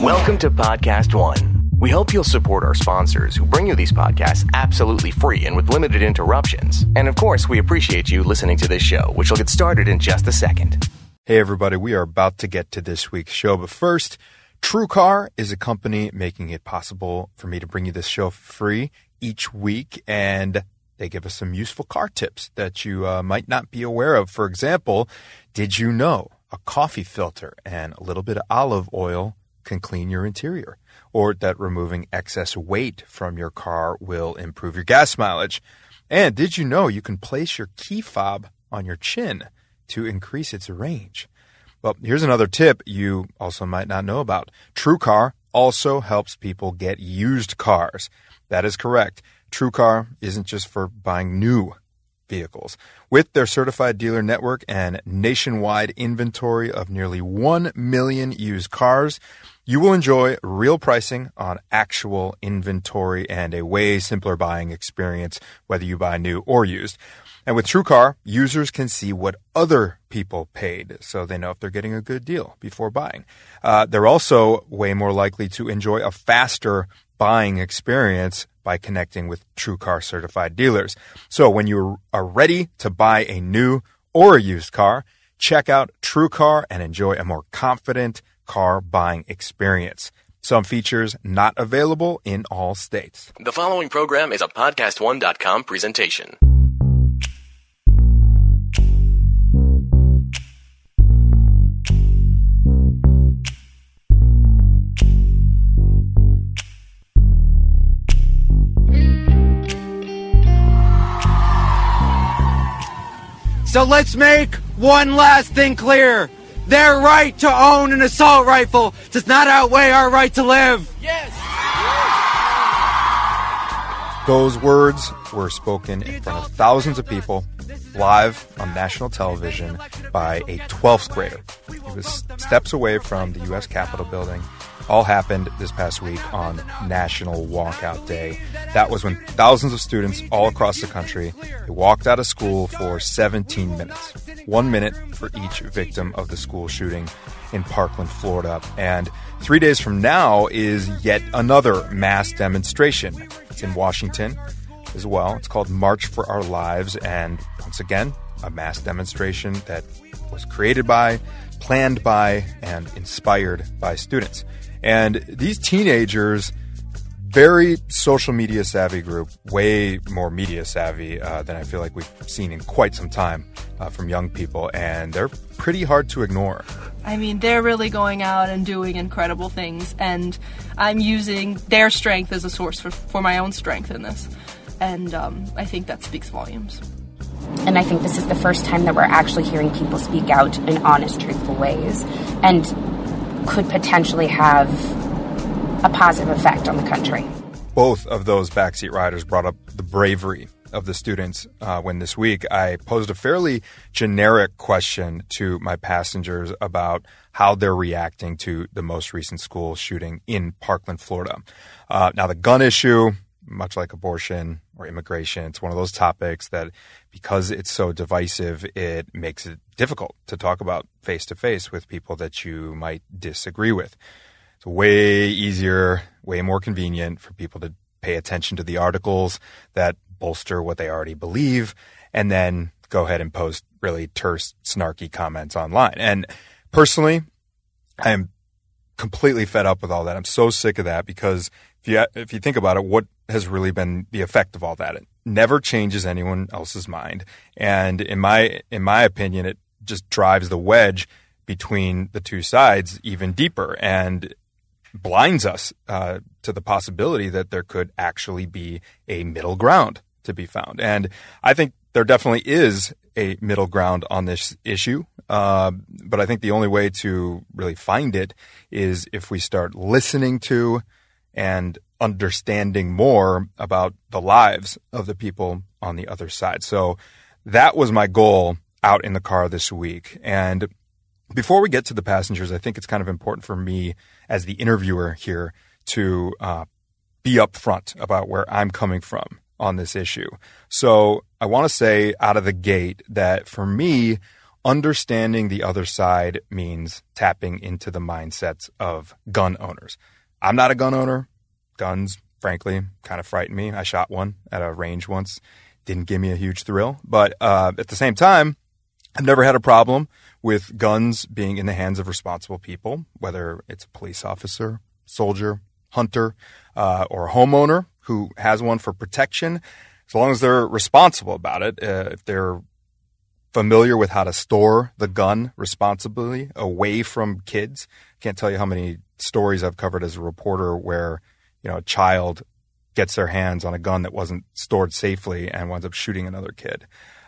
Welcome to Podcast One. We hope you'll support our sponsors who bring you these podcasts absolutely free and with limited interruptions. And of course, we appreciate you listening to this show, which will get started in just a second. Hey everybody, we are about to get to this week's show, but first, TrueCar is a company making it possible for me to bring you this show for free each week, and they give us some useful car tips that you might not be aware of. For example, did you know a coffee filter and a little bit of olive oil can clean your interior? Or that removing excess weight from your car will improve your gas mileage? And did you know you can place your key fob on your chin to increase its range? Well, here's another tip you also might not know about. TrueCar also helps people get used cars. That is correct. TrueCar isn't just for buying new vehicles. With their certified dealer network and nationwide inventory of nearly 1 million used cars, you will enjoy real pricing on actual inventory and a way simpler buying experience, whether you buy new or used. And with TrueCar, users can see what other people paid, so they know if they're getting a good deal before buying. They're also way more likely to enjoy a faster buying experience by connecting with TrueCar certified dealers. So when you are ready to buy a new or a used car, check out TrueCar and enjoy a more confident car buying experience. Some features not available in all states. The following program is a PodcastOne.com presentation. So let's make one last thing clear. Their right to own an assault rifle does not outweigh our right to live. Yes! Those words were spoken in front of thousands of people live on national television by a 12th grader. He was steps away from the U.S. Capitol building. All happened this past week on National Walkout Day. That was when thousands of students all across the country walked out of school for 17 minutes. 1 minute for each victim of the school shooting in Parkland, Florida. And 3 days from now is yet another mass demonstration. It's in Washington as well. It's called March for Our Lives. And once again, a mass demonstration that was created by, planned by, and inspired by students. And these teenagers, very social media savvy group, way more media savvy than I feel like we've seen in quite some time from young people, and they're pretty hard to ignore. I mean, they're really going out and doing incredible things, and I'm using their strength as a source for my own strength in this, and I think that speaks volumes. And I think this is the first time that we're actually hearing people speak out in honest, truthful ways, and could potentially have a positive effect on the country. Both of those backseat riders brought up the bravery of the students when this week I posed a fairly generic question to my passengers about how they're reacting to the most recent school shooting in Parkland, Florida. Now, the gun issue, much like abortion or immigration, it's one of those topics that, because it's so divisive, it makes it difficult to talk about face-to-face with people that you might disagree with. It's way easier, way more convenient for people to pay attention to the articles that bolster what they already believe, and then go ahead and post really terse, snarky comments online. And personally, I am completely fed up with all that. I'm so sick of that, because if you think about it, what has really been the effect of all that? It never changes anyone else's mind. And in my opinion, it just drives the wedge between the two sides even deeper and blinds us to the possibility that there could actually be a middle ground to be found. And I think there definitely is a middle ground on this issue. But I think the only way to really find it is if we start listening to and understanding more about the lives of the people on the other side. So that was my goal out in the car this week. And before we get to the passengers, I think it's kind of important for me as the interviewer here to be upfront about where I'm coming from on this issue. So I want to say out of the gate that for me, understanding the other side means tapping into the mindsets of gun owners. I'm not a gun owner. Guns, frankly, kind of frighten me. I shot one at a range once. Didn't give me a huge thrill. But at the same time, I've never had a problem with guns being in the hands of responsible people, whether it's a police officer, soldier, hunter, or a homeowner who has one for protection. As long as they're responsible about it, if they're familiar with how to store the gun responsibly away from kids. Can't tell you how many stories I've covered as a reporter where, a child gets their hands on a gun that wasn't stored safely and winds up shooting another kid.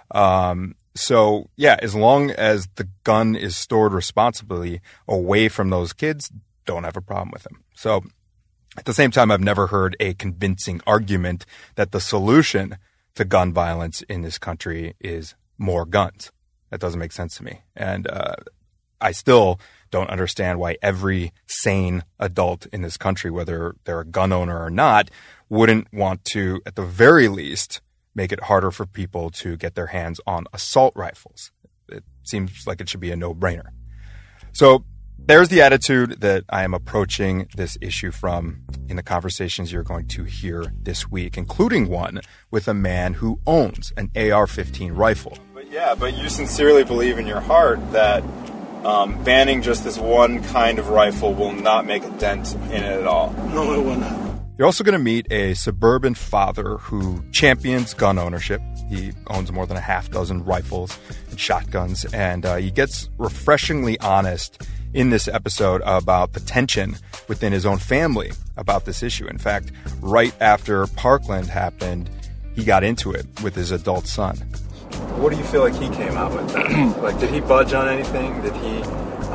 So yeah, as long as the gun is stored responsibly away from those kids, don't have a problem with them. So at the same time, I've never heard a convincing argument that the solution to gun violence in this country is more guns. That doesn't make sense to me. And I still don't understand why every sane adult in this country, whether they're a gun owner or not, wouldn't want to, at the very least, make it harder for people to get their hands on assault rifles. It seems like it should be a no-brainer. So there's the attitude that I am approaching this issue from in the conversations you're going to hear this week, including one with a man who owns an AR-15 rifle. But you sincerely believe in your heart that banning just this one kind of rifle will not make a dent in it at all. No, it will not. You're also going to meet a suburban father who champions gun ownership. He owns more than a half dozen rifles and shotguns, and he gets refreshingly honest in this episode about the tension within his own family about this issue. In fact, right after Parkland happened, he got into it with his adult son. What do you feel like he came out with then? Like, did he budge on anything? Did he...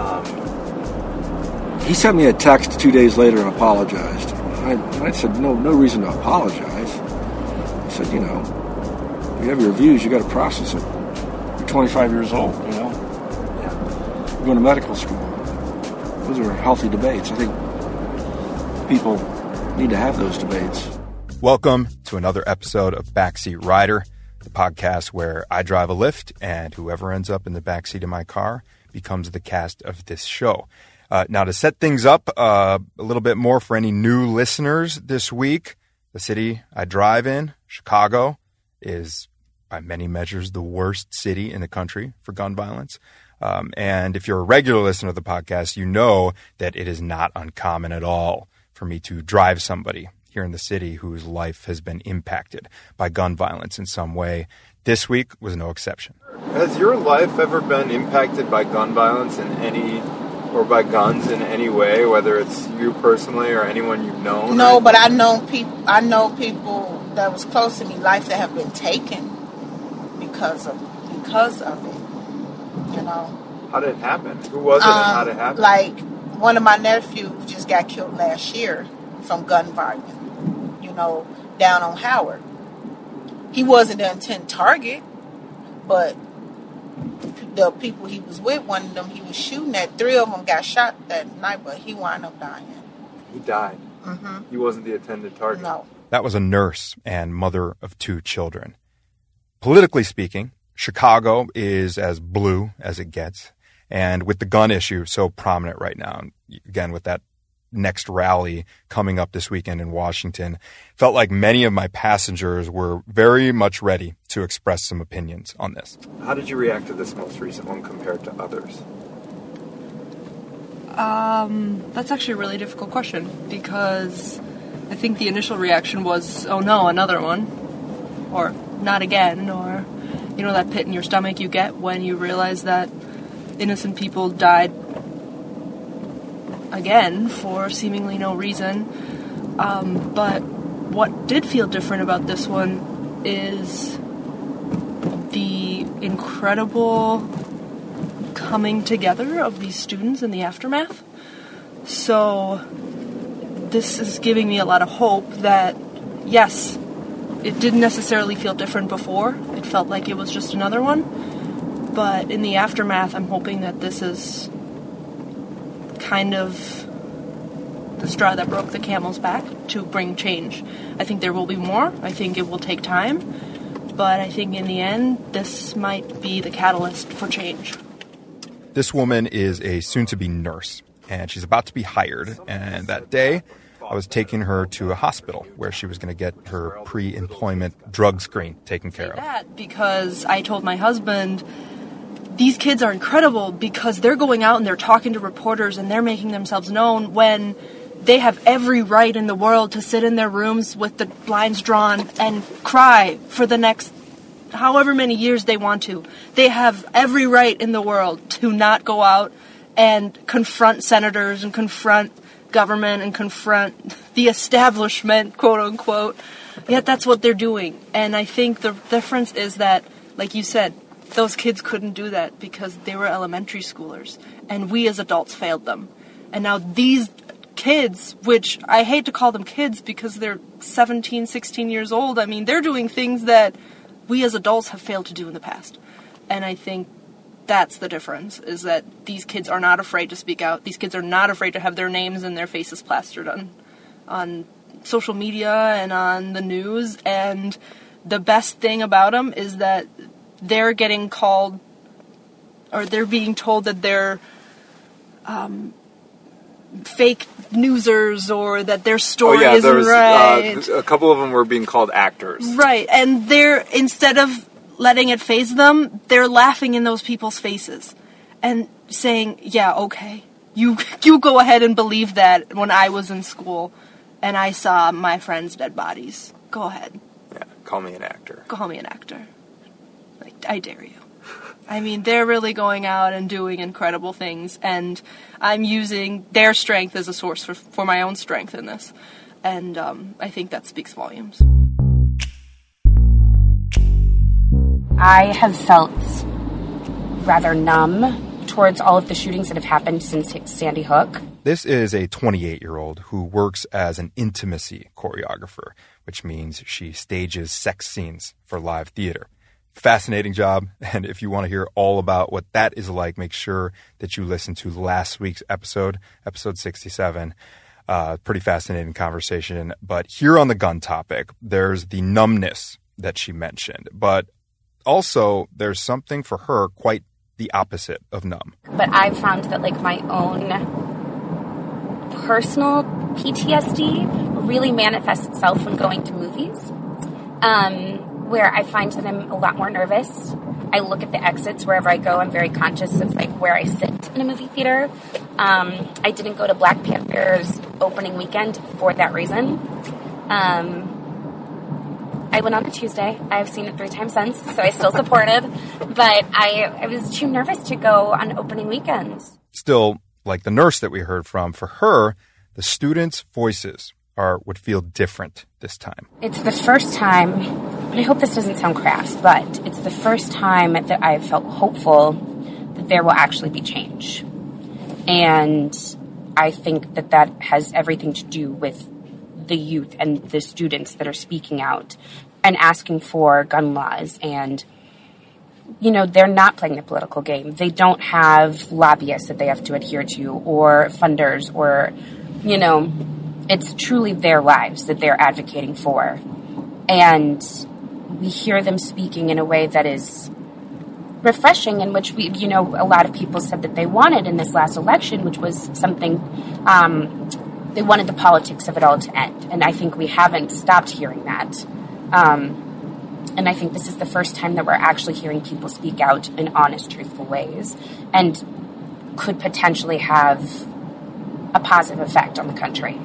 He sent me a text 2 days later and apologized. I said, no reason to apologize. I said, you have your views, you got to process it. You're 25 years old, Yeah. You're going to medical school. Those are healthy debates. I think people need to have those debates. Welcome to another episode of Backseat Rider, the podcast where I drive a Lyft and whoever ends up in the backseat of my car becomes the cast of this show. Now, to set things up a little bit more for any new listeners this week, the city I drive in, Chicago, is by many measures the worst city in the country for gun violence. And if you're a regular listener of the podcast, you know that it is not uncommon at all for me to drive somebody here in the city whose life has been impacted by gun violence in some way. This week was no exception. Has your life ever been impacted by gun violence or by guns in any way, whether it's you personally or anyone you've known? No, but I know people that was close to me, life that have been taken because of it. How did it happen? Who was it and how did it happen? Like, one of my nephews just got killed last year from gun violence, down on Howard. He wasn't the intent target, but the people he was with, one of them he was shooting at, 3 of them got shot that night, but he wound up dying. He died? Mm-hmm. He wasn't the intended target? No. That was a nurse and mother of 2 children. Politically speaking, Chicago is as blue as it gets. And with the gun issue so prominent right now, again, with that next rally coming up this weekend in Washington, felt like many of my passengers were very much ready to express some opinions on this. How did you react to this most recent one compared to others? That's actually a really difficult question because I think the initial reaction was, oh no, another one, or not again, or, that pit in your stomach you get when you realize that innocent people died again for seemingly no reason. But what did feel different about this one is the incredible coming together of these students in the aftermath. So this is giving me a lot of hope that, yes, it didn't necessarily feel different before. It felt like it was just another one. But in the aftermath, I'm hoping that this is kind of the straw that broke the camel's back to bring change. I think there will be more. I think it will take time. But I think in the end, this might be the catalyst for change. This woman is a soon-to-be nurse, and she's about to be hired. And that day, I was taking her to a hospital where she was going to get her pre-employment drug screen taken care of. That because I told my husband, these kids are incredible because they're going out and they're talking to reporters and they're making themselves known when they have every right in the world to sit in their rooms with the blinds drawn and cry for the next however many years they want to. They have every right in the world to not go out and confront senators and confront government and confront the establishment, quote unquote. Yet that's what they're doing. And I think the difference is that, like you said, those kids couldn't do that because they were elementary schoolers. And we as adults failed them. And now these kids, which I hate to call them kids because they're 17, 16 years old, I mean, they're doing things that we as adults have failed to do in the past. And I think that's the difference, is that these kids are not afraid to speak out. These kids are not afraid to have their names and their faces plastered on social media and on the news. And the best thing about them is that they're getting called, or they're being told that they're fake newsers, or that their story isn't right. A couple of them were being called actors. Right, and they're, instead of letting it faze them, they're laughing in those people's faces and saying, yeah, okay, you go ahead and believe that when I was in school and I saw my friends' dead bodies. Go ahead. Yeah, call me an actor. Call me an actor. Like, I dare you. I mean, they're really going out and doing incredible things, and I'm using their strength as a source for my own strength in this. And I think that speaks volumes. I have felt rather numb towards all of the shootings that have happened since Sandy Hook. This is a 28-year-old who works as an intimacy choreographer, which means she stages sex scenes for live theater. Fascinating job, and if you want to hear all about what that is like, make sure that you listen to last week's episode 67. Pretty fascinating conversation. But here on the gun topic, there's the numbness that she mentioned, but also there's something for her quite the opposite of numb. But I've found that, like, my own personal PTSD really manifests itself when going to movies, where I find that I'm a lot more nervous. I look at the exits wherever I go. I'm very conscious of, like, where I sit in a movie theater. I didn't go to Black Panther's opening weekend for that reason. I went on a Tuesday. I've seen it 3 times since, so I still support it. But I was too nervous to go on opening weekends. Still, like the nurse that we heard from, for her, the students' voices would feel different this time. It's the first time, and I hope this doesn't sound crass, but it's the first time that I've felt hopeful that there will actually be change. And I think that that has everything to do with the youth and the students that are speaking out and asking for gun laws. And, you know, they're not playing the political game. They don't have lobbyists that they have to adhere to, or funders, or, you know, it's truly their lives that they're advocating for. And we hear them speaking in a way that is refreshing, in which we, you know, a lot of people said that they wanted in this last election, which was something, they wanted the politics of it all to end. And I think we haven't stopped hearing that. And I think this is the first time that we're actually hearing people speak out in honest, truthful ways, and could potentially have a positive effect on the country.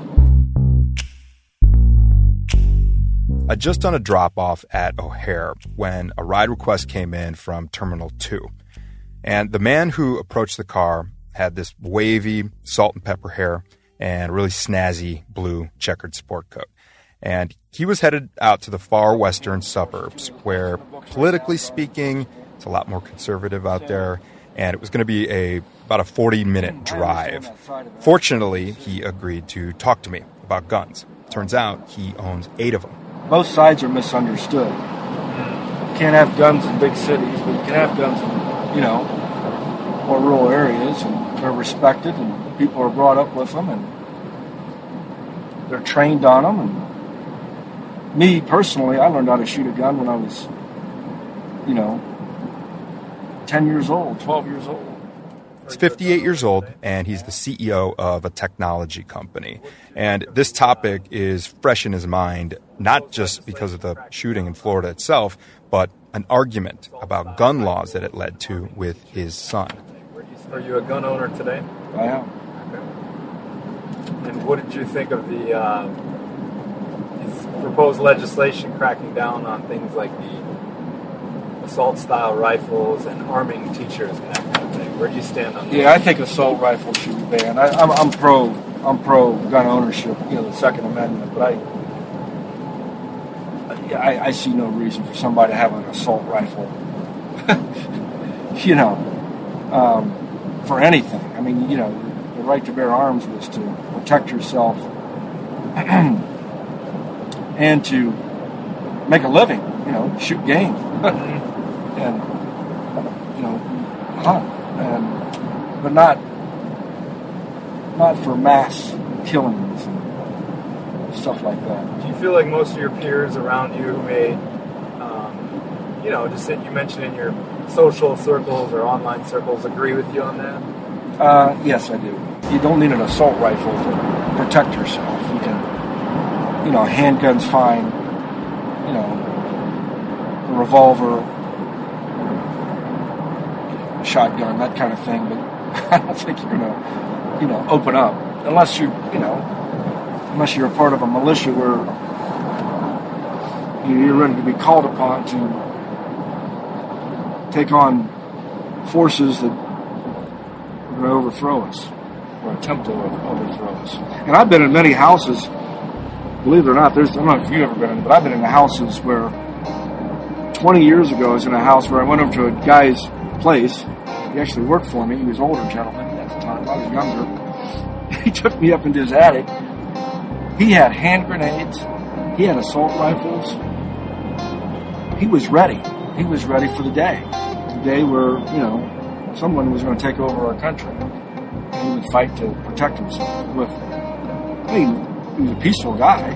I'd just done a drop-off at O'Hare when a ride request came in from Terminal 2. And the man who approached the car had this wavy salt and pepper hair and really snazzy blue checkered sport coat. And he was headed out to the far western suburbs where, politically speaking, it's a lot more conservative out there, and it was going to be about a 40-minute drive. Fortunately, he agreed to talk to me about guns. Turns out he owns 8 of them. Both sides are misunderstood. You can't have guns in big cities, but you can have guns in, you know, more rural areas, and they're respected, and people are brought up with them, and they're trained on them. And me, personally, I learned how to shoot a gun when I was, 10 years old, 12 years old. He's 58 years old, and he's the CEO of a technology company. And this topic is fresh in his mind, not just because of the shooting in Florida itself, but an argument about gun laws that it led to with his son. Are you a gun owner today? I am. Okay. And what did you think of the his proposed legislation cracking down on things like the assault-style rifles and arming teachers and that kind of thing? Where do you stand on that? Yeah, I think assault rifles should be banned. I'm pro gun ownership, the Second Amendment, but I see no reason for somebody to have an assault rifle, for anything. I mean, the right to bear arms was to protect yourself and to make a living, shoot game and, hunt, but not for mass killings and stuff like that. Do you feel like most of your peers around you may, just that you mentioned in your social circles or online circles, agree with you on that? Yes, I do. You don't need an assault rifle to protect yourself. You can, handgun's fine, a revolver, a shotgun, that kind of thing, but I don't think you're going to, open up unless you're a part of a militia where you're ready to be called upon to take on forces that are going to overthrow us or attempt to overthrow us. And I've been in many houses, believe it or not, I don't know if you've ever been in, but I've been in houses where 20 years ago I was in a house where I went over to a guy's place. He actually worked for me. He was an older gentleman at the time. I was younger. He took me up into his attic. He had hand grenades. He had assault rifles. He was ready. He was ready for the day. The day where, someone was going to take over our country. And he would fight to protect himself. He was a peaceful guy.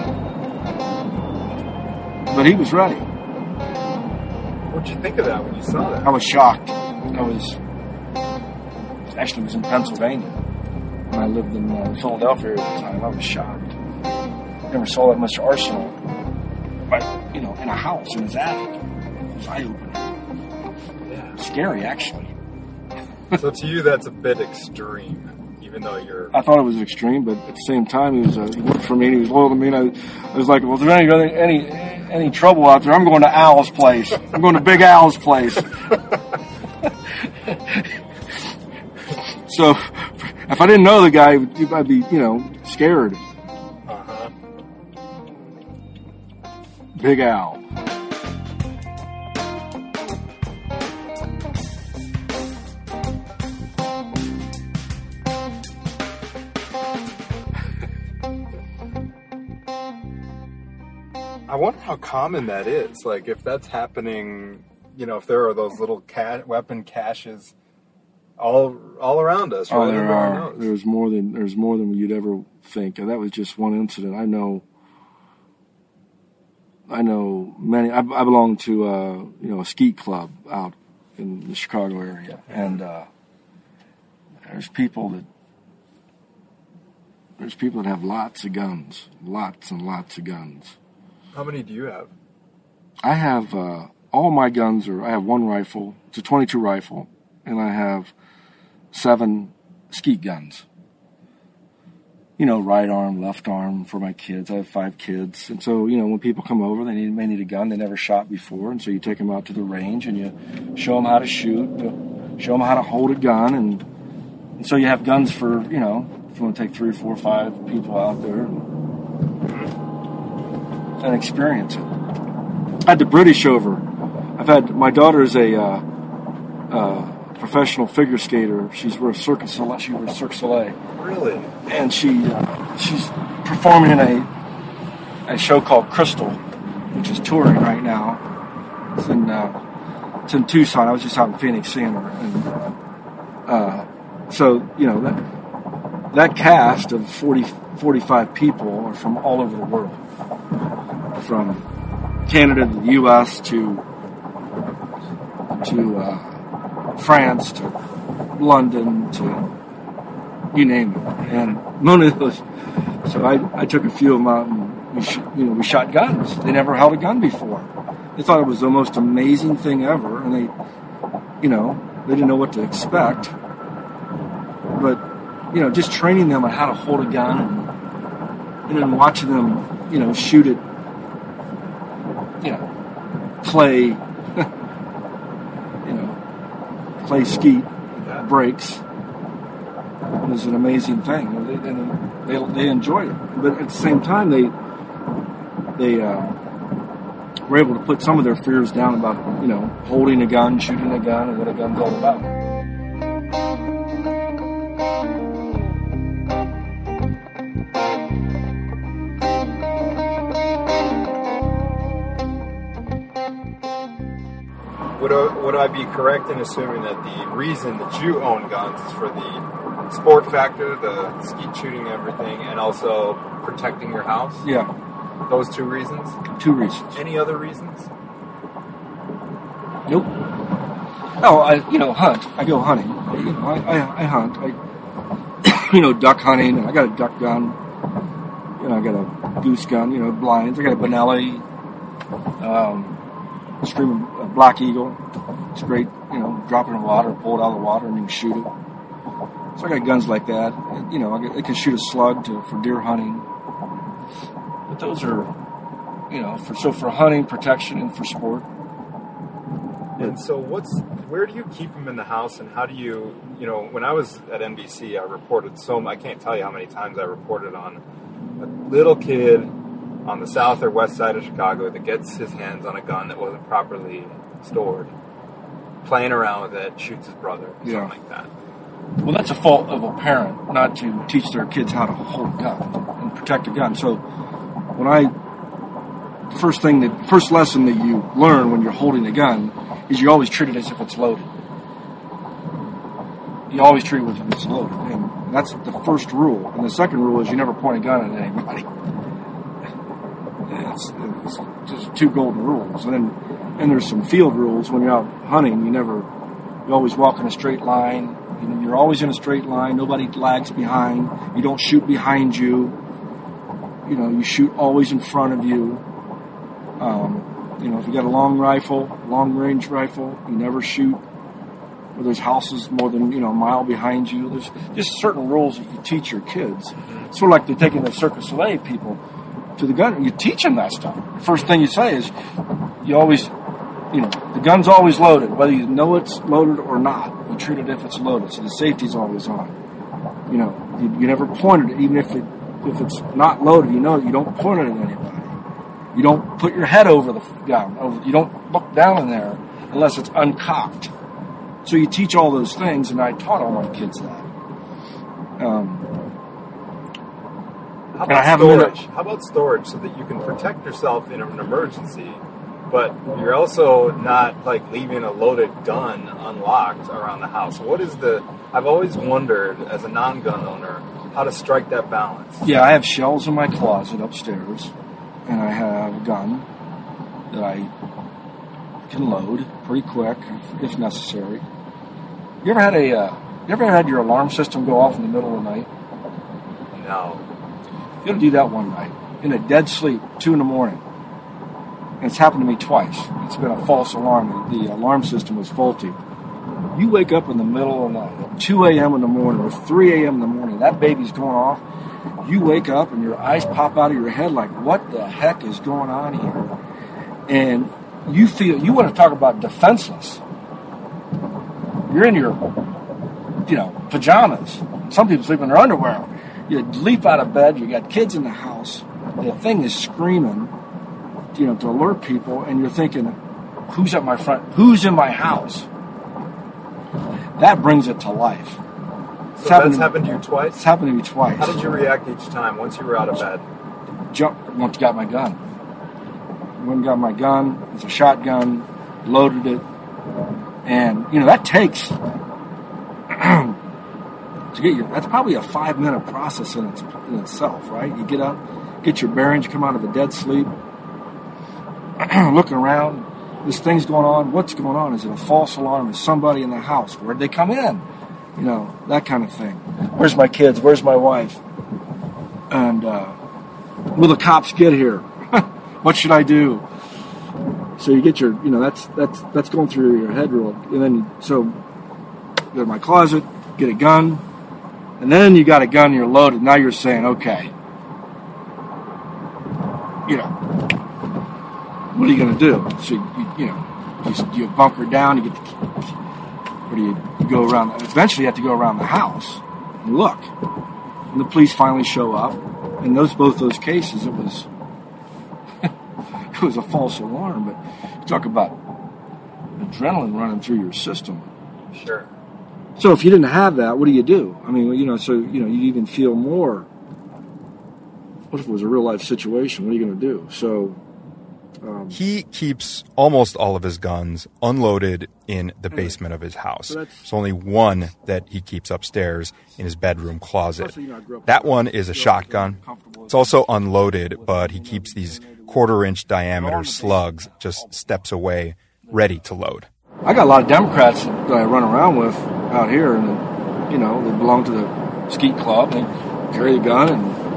But he was ready. What did you think of that when you saw that? I was shocked. I was in Pennsylvania. When I lived in Philadelphia at the time, I was shocked. Never saw that much arsenal, in a house, in his attic. It was eye-opening. Yeah. Scary, actually. So to you, that's a bit extreme, even though you're... I thought it was extreme, but at the same time, he worked for me, and he was loyal to me, and I was like, well, if there's any trouble out there, I'm going to Al's place. I'm going to Big Al's place. So, if I didn't know the guy, I'd be, scared. Uh-huh. Big Al. I wonder how common that is. Like, if that's happening, if there are those little weapon caches all around us. Oh, there are. There's more than you'd ever think, and that was just one incident. I know many. I belong to a skeet club out in the Chicago area, and there's people that have lots of guns, lots and lots of guns. How many do you have? I have all my guns I have one rifle. It's a .22 rifle, and I have 7 skeet guns. Right arm, left arm for my kids. I have 5 kids. And so, when people come over, they may need a gun they never shot before. And so you take them out to the range and you show them how to shoot, show them how to hold a gun. And so you have guns for, if you want to take 3 or 4 or 5 people out there and experience it. I had the British over. My daughter's a professional figure skater. She's with Cirque du Soleil. Really? And she's performing in a show called Crystal, which is touring right now. It's in Tucson. I was just out in Phoenix seeing her. And so that cast of 45 people are from all over the world, from Canada to the U.S. to France to London to you name it. And none of those. So I took a few of them out and we shot guns. They never held a gun before. They thought it was the most amazing thing ever, and they didn't know what to expect. But just training them on how to hold a gun and then watching them, shoot it, play, play skeet breaks was an amazing thing. And they enjoyed it. But at the same time, they were able to put some of their fears down about, holding a gun, shooting a gun, and what a gun's all about. Would I be correct in assuming that the reason that you own guns is for the sport factor, the skeet shooting, everything, and also protecting your house? Yeah. Those two reasons? Two reasons. Any other reasons? Nope. Oh, I hunt. I go hunting. I hunt. Duck hunting. And I got a duck gun. I got a goose gun. Blinds. I got a Benelli. Stream of Black Eagle. It's great. Drop it in the water, pull it out of the water, and you can shoot it. So I got guns like that. I can shoot a slug for deer hunting. But those are, for hunting, protection, and for sport. And so where do you keep them in the house, and how do you, when I was at NBC, I reported I can't tell you how many times I reported on a little kid on the south or west side of Chicago that gets his hands on a gun that wasn't properly stored, playing around with it, shoots his brother, something like that. Well, that's a fault of a parent not to teach their kids how to hold a gun and protect a gun. So first lesson that you learn when you're holding a gun is you always treat it as if it's loaded. You always treat it as if it's loaded. And that's the first rule. And the second rule is you never point a gun at anybody. It's just two golden rules. And there's some field rules. When you're out hunting, you always walk in a straight line. You're always in a straight line. Nobody lags behind. You don't shoot behind you. You shoot always in front of you. If you got a long range rifle, you never shoot where there's houses more than, a mile behind you. There's just certain rules that you teach your kids. Sort of like they're taking the Cirque du Soleil people to the gun. You teach them that stuff. The first thing you say is, you always, the gun's always loaded, whether you know it's loaded or not. You treat it if it's loaded, so the safety's always on. You never point it, even if it's not loaded. You don't point it at anybody. You don't put your head over the gun. You don't look down in there unless it's uncocked. So you teach all those things, and I taught all my kids that. How about storage so that you can protect yourself in an emergency, but you're also not leaving a loaded gun unlocked around the house? I've always wondered as a non-gun owner how to strike that balance. Yeah, I have shelves in my closet upstairs, and I have a gun that I can load pretty quick if necessary. You ever had your alarm system go off in the middle of the night? No. You got to do that one night in a dead sleep, 2 a.m. And it's happened to me twice. It's been a false alarm. The alarm system was faulty. You wake up in the middle of the night, at 2 a.m. in the morning or 3 a.m. in the morning, that baby's going off. You wake up and your eyes pop out of your head like, what the heck is going on here? And you want to talk about defenseless. You're in your, pajamas. Some people sleep in their underwear. You leap out of bed, you got kids in the house, the thing is screaming, to alert people, and you're thinking, who's at my front? Who's in my house? That brings it to life. So that's happened to you twice? It's happened to me twice. How did you react each time once you were out of bed? Once got my gun. Went and got my gun. It's a shotgun. Loaded it. And, that takes... that's probably a 5-minute process in itself, right? You get up, get your bearings, come out of a dead sleep, looking around, this thing's going on, what's going on? Is it a false alarm? Is somebody in the house? Where'd they come in? You know, that kind of thing. Where's my kids? Where's my wife? And will the cops get here? What should I do? So you get your, you know, that's going through your head real. And then so go to my closet, get a gun, and then you got a gun, you're loaded. Now you're saying, okay, you know, what are you going to do? So you bunker down, you get the, or do you go around? Eventually, you have to go around the house and look. And the police finally show up. In both those cases, it was it was a false alarm. But you talk about adrenaline running through your system. Sure. So if you didn't have that, what do you do? I mean, you know, so you even feel more. What if it was a real life situation? What are you going to do? So. He keeps almost all of his guns unloaded in the basement of his house. There's only one that he keeps upstairs in his bedroom closet. That one is a shotgun. It's also unloaded, but he keeps these 1/4-inch diameter slugs just steps away, ready to load. I got a lot of Democrats that I run around with out here, and you know, they belong to the skeet club. They carry a gun,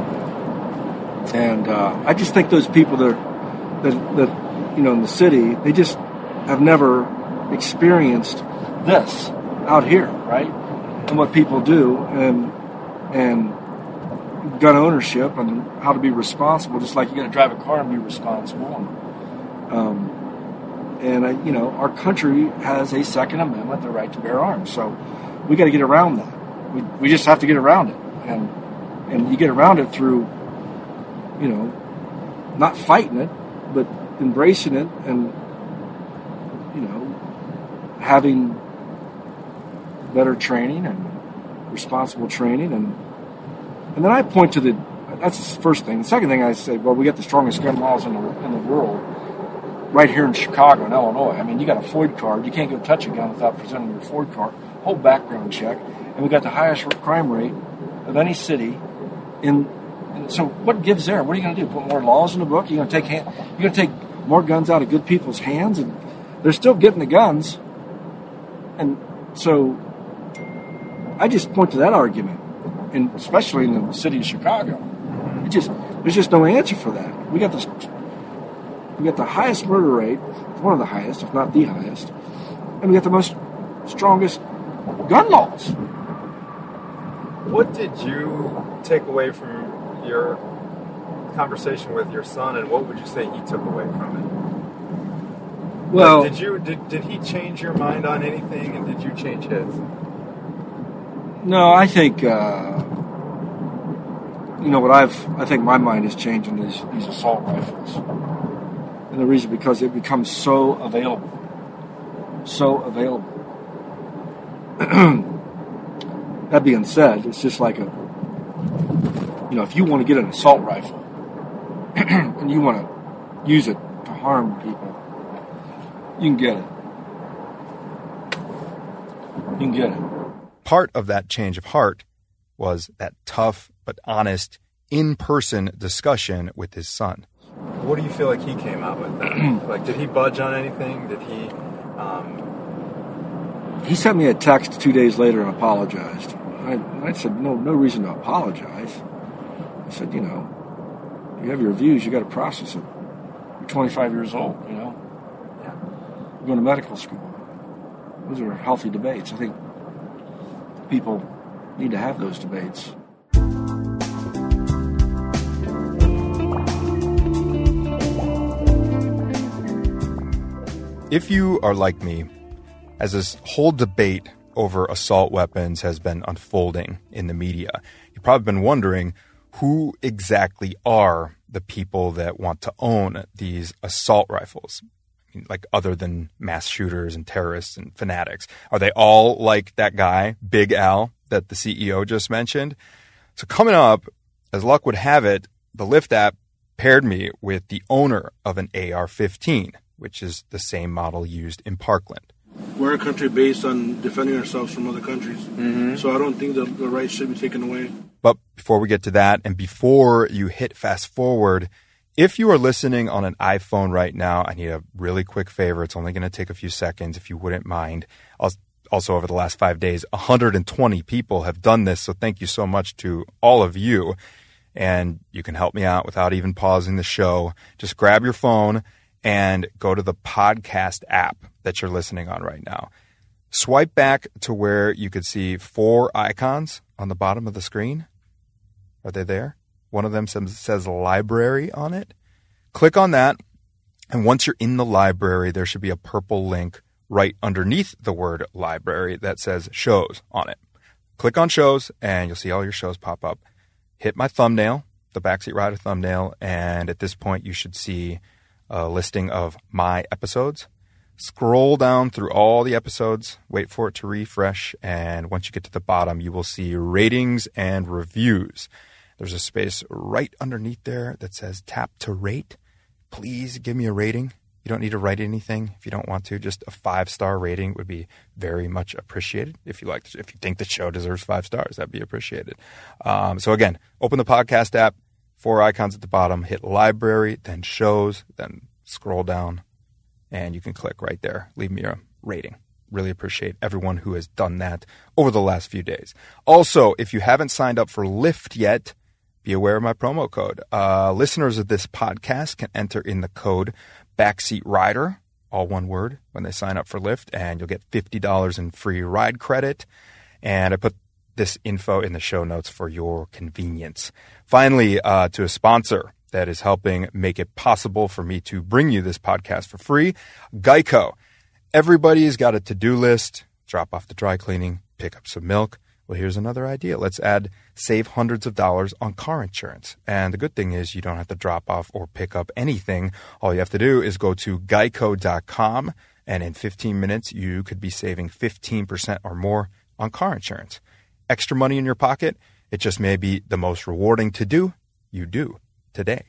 and I just think those people that you know in the city, they just have never experienced this out here, right? And what people do, and gun ownership, and how to be responsible. Just like you got to drive a car and be responsible. And you know, our country has a Second Amendment, the right to bear arms. So we got to get around that. We just have to get around it, and you get around it through, you know, not fighting it, but embracing it, and you know, having better training and responsible training, and then I point to that's the first thing. The second thing I say, well, we got the strongest gun laws in the world right here in Chicago and Illinois. I mean, you got a FOID card. You can't go touch a gun without presenting your FOID card. Whole background check, and we got the highest crime rate of any city in. So what gives there? What are you going to do? Put more laws in the book? You're going to take more guns out of good people's hands, and they're still getting the guns. And so I just point to that argument, and especially in the city of Chicago, there's just no answer for that. We got the highest murder rate, one of the highest, if not the highest, and we got the strongest gun laws. What did you take away from your conversation with your son, and what would you say he took away from it? Well, did he change your mind on anything, and did you change his? No, I think you know what I think my mind is changing is these assault rifles, and the reason because it becomes so available. That being said, it's just like you know, if you want to get an assault rifle and you want to use it to harm people, you can get it. You can get it. Part of that change of heart was that tough but honest in-person discussion with his son. What do you feel like he came out with then? Like, did he budge on anything? Did he... He sent me a text 2 days later and apologized. I said, no reason to apologize. I said, you know, you have your views, you got to process it. You're 25 years old, you know. Yeah. You're going to medical school. Those are healthy debates. I think people need to have those debates. If you are like me, as this whole debate over assault weapons has been unfolding in the media, you've probably been wondering who exactly are the people that want to own these assault rifles, like other than mass shooters and terrorists and fanatics. Are they all like that guy, Big Al, that the CEO just mentioned? So coming up, as luck would have it, the Lyft app paired me with the owner of an AR-15, which is the same model used in Parkland. We're a country based on defending ourselves from other countries. Mm-hmm. So I don't think the rights should be taken away. But before we get to that, and before you hit fast forward, if you are listening on an iPhone right now, I need a really quick favor. It's only going to take a few seconds if you wouldn't mind. I'll Also, over the last 5 days, 120 people have done this. So thank you so much to all of you. And you can help me out without even pausing the show. Just grab your phone and go to the podcast app that you're listening on right now. Swipe back to where you could see 4 icons on the bottom of the screen. Are they there? One of them says library on it. Click on that. And once you're in the library, there should be a purple link right underneath the word library that says shows on it. Click on shows and you'll see all your shows pop up. Hit my thumbnail, the Backseat Rider thumbnail, and at this point you should see a listing of my episodes. Scroll down through all the episodes, wait for it to refresh, and once you get to the bottom, you will see ratings and reviews. There's a space right underneath there that says tap to rate. Please give me a rating. You don't need to write anything if you don't want to. Just a 5-star rating would be very much appreciated. If you think the show deserves 5 stars, that'd be appreciated. So again, open the podcast app, 4 icons at the bottom, hit library, then shows, then scroll down, and you can click right there. Leave me a rating. Really appreciate everyone who has done that over the last few days. Also, if you haven't signed up for Lyft yet, be aware of my promo code. Listeners of this podcast can enter in the code Backseat Rider, all one word, when they sign up for Lyft, and you'll get $50 in free ride credit. And I put this info in the show notes for your convenience. Finally, to a sponsor that is helping make it possible for me to bring you this podcast for free, Geico. Everybody's got a to-do list. Drop off the dry cleaning, pick up some milk. Well, here's another idea. Let's save hundreds of dollars on car insurance. And the good thing is you don't have to drop off or pick up anything. All you have to do is go to geico.com, and in 15 minutes, you could be saving 15% or more on car insurance. Extra money in your pocket, it just may be the most rewarding to do. You do today.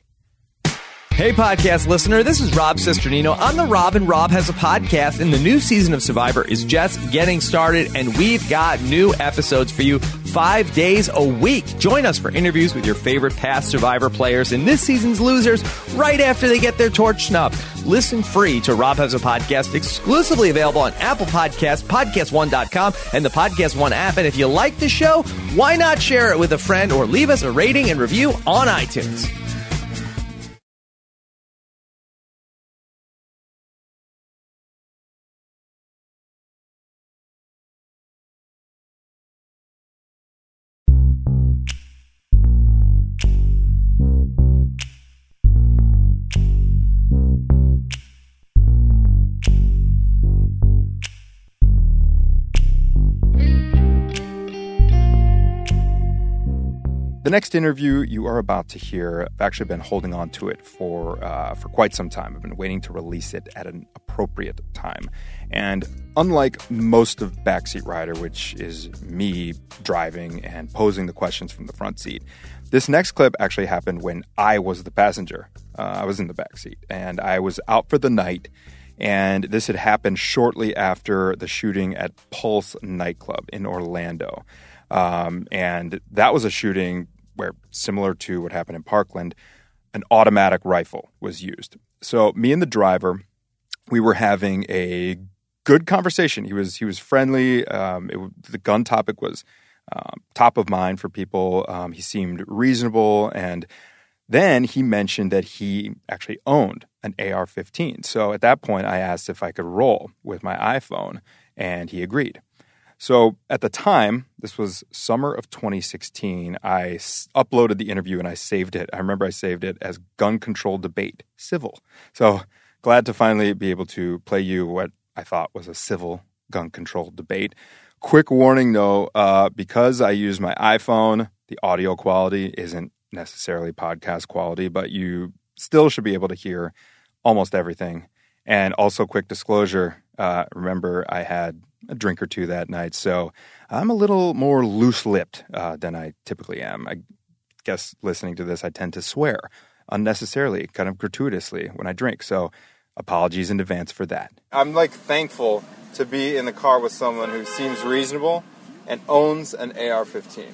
Hey, podcast listener, this is Rob Cesternino. I'm the Rob, and Rob has a podcast, and the new season of Survivor is just getting started, and we've got new episodes for you 5 days a week. Join us for interviews with your favorite past Survivor players and this season's losers right after they get their torch snubbed. Listen free to Rob Has a Podcast, exclusively available on Apple Podcasts, PodcastOne.com, and the Podcast One app. And if you like the show, why not share it with a friend or leave us a rating and review on iTunes? The next interview you are about to hear, I've actually been holding on to it for quite some time. I've been waiting to release it at an appropriate time. And unlike most of Backseat Rider, which is me driving and posing the questions from the front seat, this next clip actually happened when I was the passenger. I was in the backseat, and I was out for the night. And this had happened shortly after the shooting at Pulse nightclub in Orlando. And that was a shooting where, similar to what happened in Parkland, an automatic rifle was used. So me and the driver, we were having a good conversation. He was friendly. The gun topic was top of mind for people. He seemed reasonable. And then he mentioned that he actually owned an AR-15. So at that point, I asked if I could roll with my iPhone, and he agreed. So at the time, this was summer of 2016, I uploaded the interview and I saved it. I remember I saved it as Gun Control Debate, Civil. So glad to finally be able to play you what I thought was a civil gun control debate. Quick warning though, because I use my iPhone, the audio quality isn't necessarily podcast quality, but you still should be able to hear almost everything. And also quick disclosure, remember I had a drink or two that night, so I'm a little more loose-lipped than I typically am. I guess listening to this, I tend to swear unnecessarily, kind of gratuitously when I drink, so apologies in advance for that. I'm thankful to be in the car with someone who seems reasonable and owns an AR-15.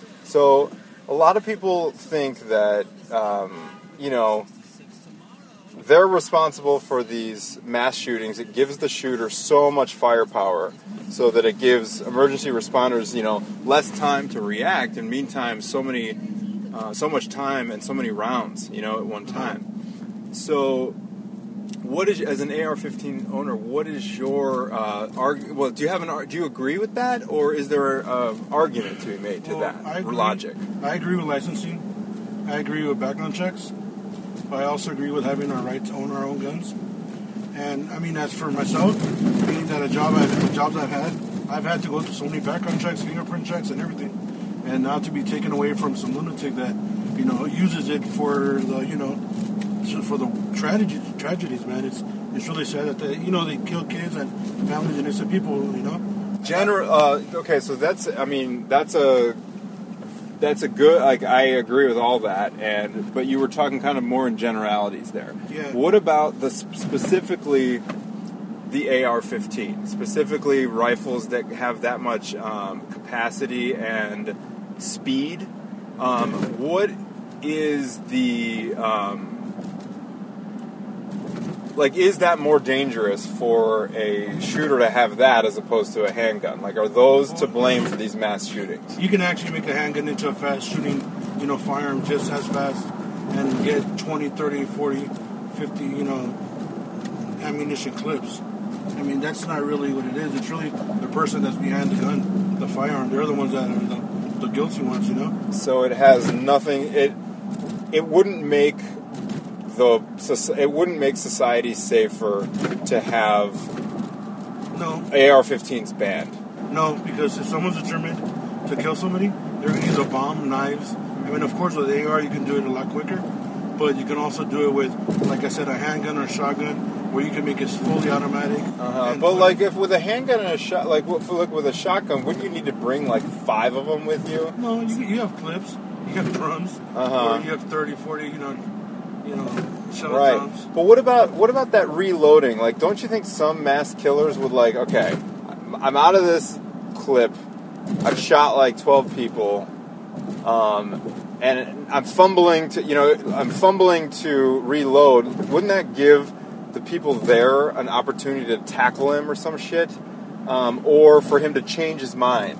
So a lot of people think that, they're responsible for these mass shootings. It gives the shooter so much firepower so that it gives emergency responders, less time to react. And meantime, so much time and so many rounds, at one time. So as an AR-15 owner, what is your argument? Well, do you agree with that, or is there an argument to be made to that logic? I agree with licensing. I agree with background checks. But I also agree with having our right to own our own guns. And I mean, as for myself, being that the jobs I've had to go through so many background checks, fingerprint checks, and everything, and not to be taken away from some lunatic that uses it for the tragedies, man. It's really sad that they kill kids and families and innocent people. Okay, so that's a good. I agree with all that, but you were talking kind of more in generalities there. Yeah. What about specifically the AR-15, specifically rifles that have that much capacity and speed? What is the is that more dangerous for a shooter to have that as opposed to a handgun? Are those to blame for these mass shootings? You can actually make a handgun into a fast shooting, firearm just as fast and get 20, 30, 40, 50, ammunition clips. I mean, that's not really what it is. It's really the person that's behind the gun, the firearm. They're the ones that are the guilty ones, So it has nothing. It wouldn't make society safer to have AR-15s banned. No, because if someone's determined to kill somebody, they're going to use a bomb, knives. I mean, of course, with AR, you can do it a lot quicker, but you can also do it with, like I said, a handgun or a shotgun, where you can make it fully automatic. But if with a handgun and with a shotgun, wouldn't you need to bring 5 of them with you? No, you have clips, you have drums, or you have 30, 40, right. Drums. But what about that reloading? Don't you think some mass killers would okay, I'm out of this clip, I've shot 12 people, and I'm fumbling to reload. Wouldn't that give the people there an opportunity to tackle him or some shit, or for him to change his mind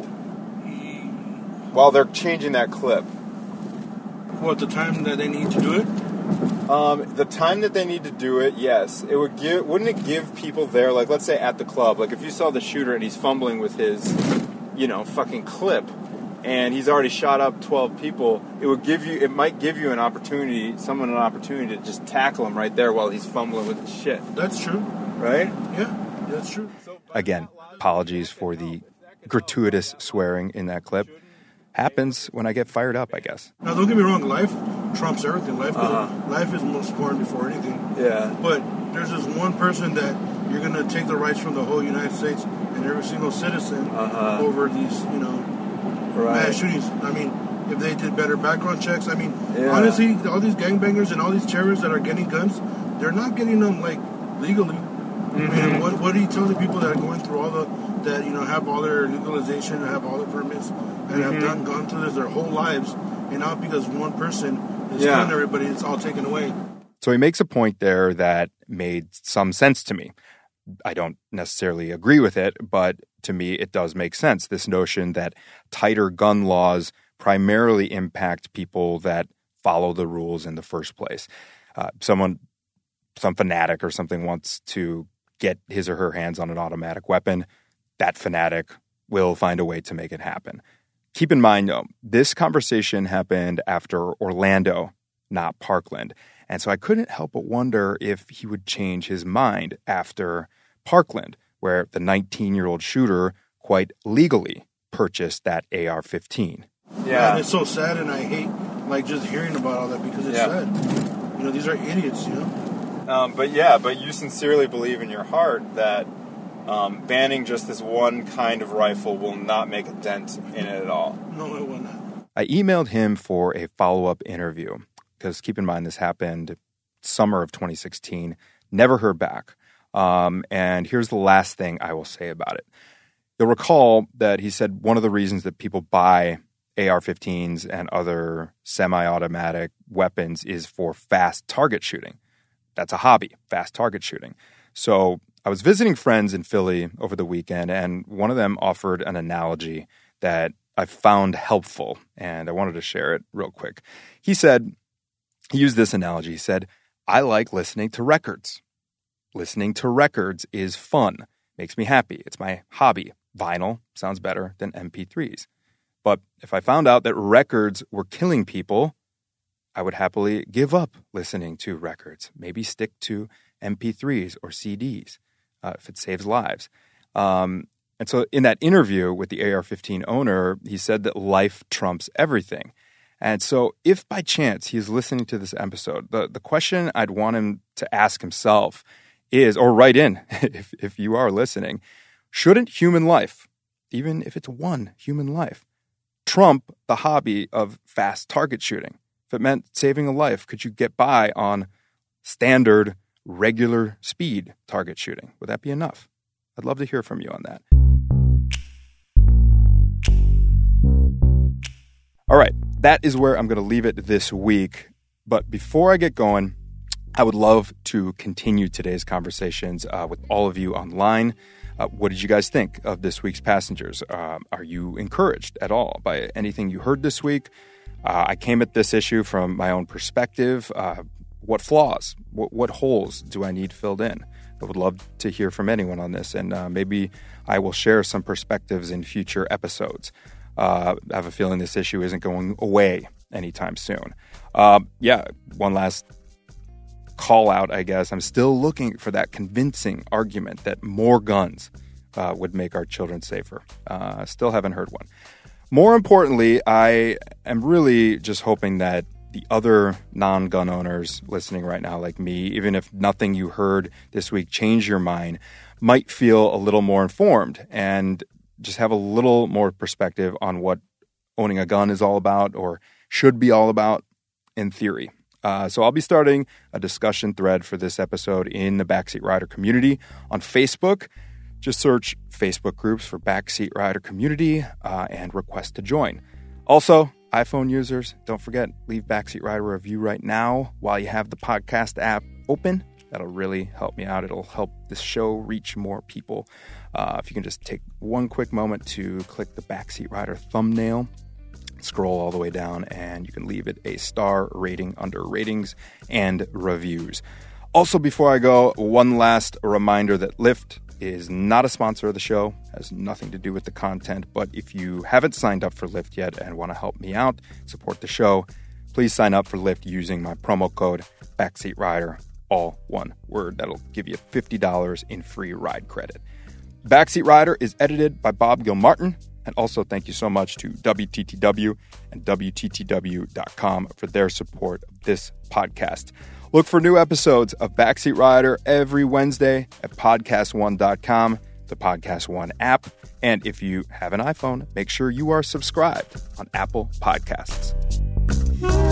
while they're changing that clip? What, the time that they need to do it? The time that they need to do it, yes. Wouldn't it give people there, let's say at the club, if you saw the shooter and he's fumbling with his, fucking clip, and he's already shot up 12 people, it might give you an opportunity to just tackle him right there while he's fumbling with his shit. That's true. Right? Yeah, that's true. Again, apologies for the gratuitous swearing in that clip. Happens when I get fired up, I guess. Now, don't get me wrong. Life trumps everything. Life is most important before anything. Yeah. But there's this one person that you're going to take the rights from the whole United States and every single citizen over these, mass shootings. I mean, if they did better background checks. I mean, honestly, all these gangbangers and all these terrorists that are getting guns, they're not getting them, legally. Mm-hmm. And what do you tell the people that are going through that have all their legalization and have all their permits and have gone through this their whole lives, and now because one person is killing everybody, it's all taken away. So he makes a point there that made some sense to me. I don't necessarily agree with it, but to me it does make sense. This notion that tighter gun laws primarily impact people that follow the rules in the first place. Some fanatic or something wants to get his or her hands on an automatic weapon. That fanatic will find a way to make it happen. Keep in mind, though, this conversation happened after Orlando, not Parkland. And so I couldn't help but wonder if he would change his mind after Parkland, where the 19-year-old shooter quite legally purchased that AR-15. Yeah. And it's so sad, and I hate just hearing about all that because it's sad. These are idiots, But you sincerely believe in your heart that banning just this one kind of rifle will not make a dent in it at all. No, it will not. I emailed him for a follow-up interview because keep in mind this happened summer of 2016. Never heard back. And here's the last thing I will say about it. You'll recall that he said one of the reasons that people buy AR-15s and other semi-automatic weapons is for fast target shooting. that's a hobby, fast target shooting. So I was visiting friends in Philly over the weekend, and one of them offered an analogy that I found helpful, and I wanted to share it real quick. He used this analogy. He said, I like listening to records. Listening to records is fun, makes me happy. It's my hobby. Vinyl sounds better than MP3s. But if I found out that records were killing people, I would happily give up listening to records, maybe stick to MP3s or CDs if it saves lives. And so in that interview with the AR-15 owner, he said that life trumps everything. And so if by chance he's listening to this episode, the question I'd want him to ask himself is, or write in if you are listening, shouldn't human life, even if it's one human life, trump the hobby of fast target shooting? If it meant saving a life, could you get by on standard, regular speed target shooting? Would that be enough? I'd love to hear from you on that. All right, that is where I'm going to leave it this week. But before I get going, I would love to continue today's conversations with all of you online. What did you guys think of this week's Passengers? Are you encouraged at all by anything you heard this week? I came at this issue from my own perspective. What flaws, what holes do I need filled in? I would love to hear from anyone on this, and maybe I will share some perspectives in future episodes. I have a feeling this issue isn't going away anytime soon. One last call out, I guess. I'm still looking for that convincing argument that more guns would make our children safer. Still haven't heard one. More importantly, I am really just hoping that the other non-gun owners listening right now, like me, even if nothing you heard this week changed your mind, might feel a little more informed and just have a little more perspective on what owning a gun is all about or should be all about in theory. So I'll be starting a discussion thread for this episode in the Backseat Rider community on Facebook. Just search Facebook groups for Backseat Rider Community and request to join. Also, iPhone users, don't forget, leave Backseat Rider a review right now while you have the podcast app open. That'll really help me out. It'll help this show reach more people. If you can just take one quick moment to click the Backseat Rider thumbnail, scroll all the way down, and you can leave it a star rating under ratings and reviews. Also, before I go, one last reminder that Lyft is not a sponsor of the show, has nothing to do with the content, but if you haven't signed up for Lyft yet and want to help me out, support the show, please sign up for Lyft using my promo code BackseatRider, all one word. That'll give you $50 in free ride credit. Backseat Rider is edited by Bob Gilmartin, and also thank you so much to WTTW and WTTW.com for their support of this podcast. Look for new episodes of Backseat Rider every Wednesday at PodcastOne.com, the Podcast One app. And if you have an iPhone, make sure you are subscribed on Apple Podcasts.